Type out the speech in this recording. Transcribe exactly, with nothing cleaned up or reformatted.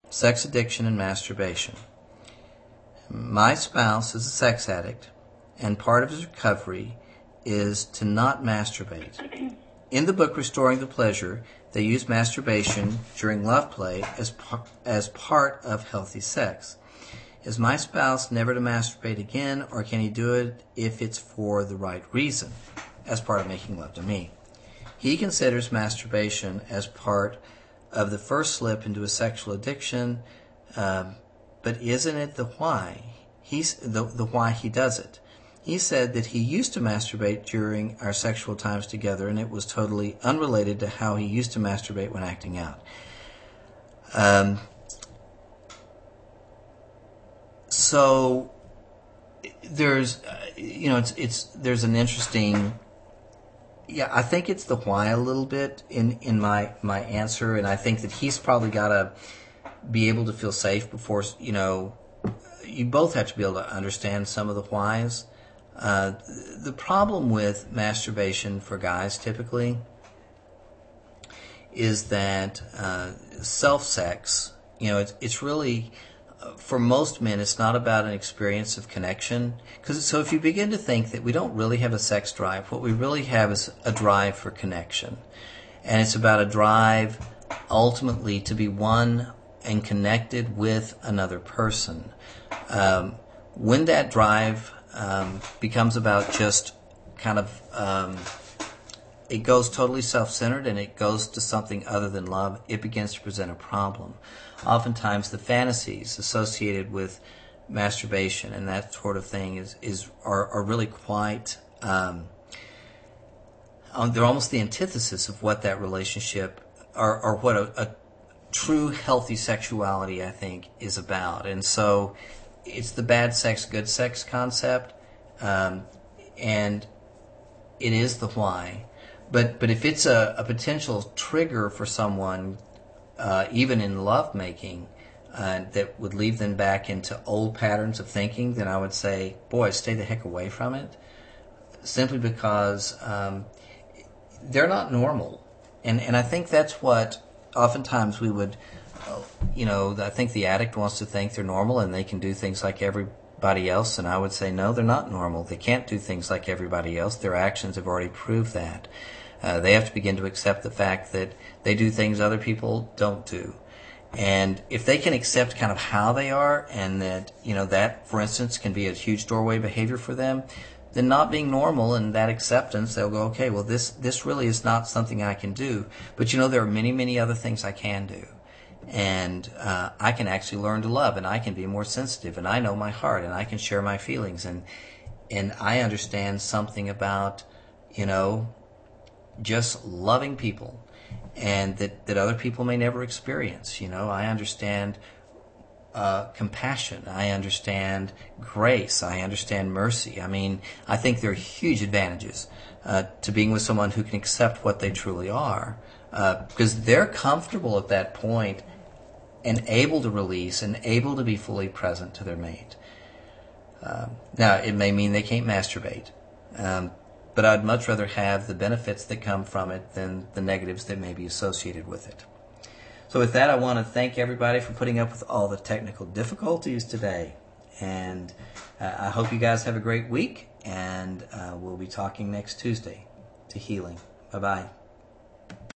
sex addiction and masturbation. My spouse is a sex addict, and part of his recovery is to not masturbate. In the book Restoring the Pleasure, they use masturbation during love play as, par- as part of healthy sex. Is my spouse never to masturbate again, or can he do it if it's for the right reason, as part of making love to me? He considers masturbation as part of the first slip into a sexual addiction, um, but isn't it the why? He's the, the why he does it. He said that he used to masturbate during our sexual times together, and it was totally unrelated to how he used to masturbate when acting out. Um, so there's, uh, you know, it's it's there's an interesting. Yeah, I think it's the why a little bit in in my my answer, and I think that he's probably got to be able to feel safe before, you know. You both have to be able to understand some of the whys. Uh, the problem with masturbation for guys typically is that uh, self-sex, you know, it's, it's really, uh, for most men, it's not about an experience of connection. Because so if you begin to think that we don't really have a sex drive, what we really have is a drive for connection. And it's about a drive ultimately to be one and connected with another person. Um, when that drive um, becomes about just kind of, um, it goes totally self-centered and it goes to something other than love, it begins to present a problem. Oftentimes the fantasies associated with masturbation and that sort of thing is, is are, are really quite, um, they're almost the antithesis of what that relationship, or, or what a, a true healthy sexuality, I think, is about. And so it's the bad sex, good sex concept, um, and it is the why. But but if it's a, a potential trigger for someone, uh, even in love making, uh, that would lead them back into old patterns of thinking, then I would say, boy, stay the heck away from it. Simply because um, they're not normal, and and I think that's what oftentimes we would. You know, I think the addict wants to think they're normal and they can do things like everybody else, and I would say no, they're not normal. They can't do things like everybody else. Their actions have already proved that. Uh, they have to begin to accept the fact that they do things other people don't do. And if they can accept kind of how they are, and that, you know, that, for instance, can be a huge doorway behavior for them, then not being normal and that acceptance, they'll go, okay, well, this, this really is not something I can do. But, you know, there are many, many other things I can do. And uh, I can actually learn to love, and I can be more sensitive, and I know my heart, and I can share my feelings, and and I understand something about, you know, just loving people, and that, that other people may never experience. You know, I understand uh, compassion, I understand grace, I understand mercy. I mean, I think there are huge advantages uh, to being with someone who can accept what they truly are, uh, because they're comfortable at that point and able to release and able to be fully present to their mate. Um, now, it may mean they can't masturbate, um, but I'd much rather have the benefits that come from it than the negatives that may be associated with it. So with that, I want to thank everybody for putting up with all the technical difficulties today. And uh, I hope you guys have a great week, and uh, we'll be talking next Tuesday to Healing. Bye-bye.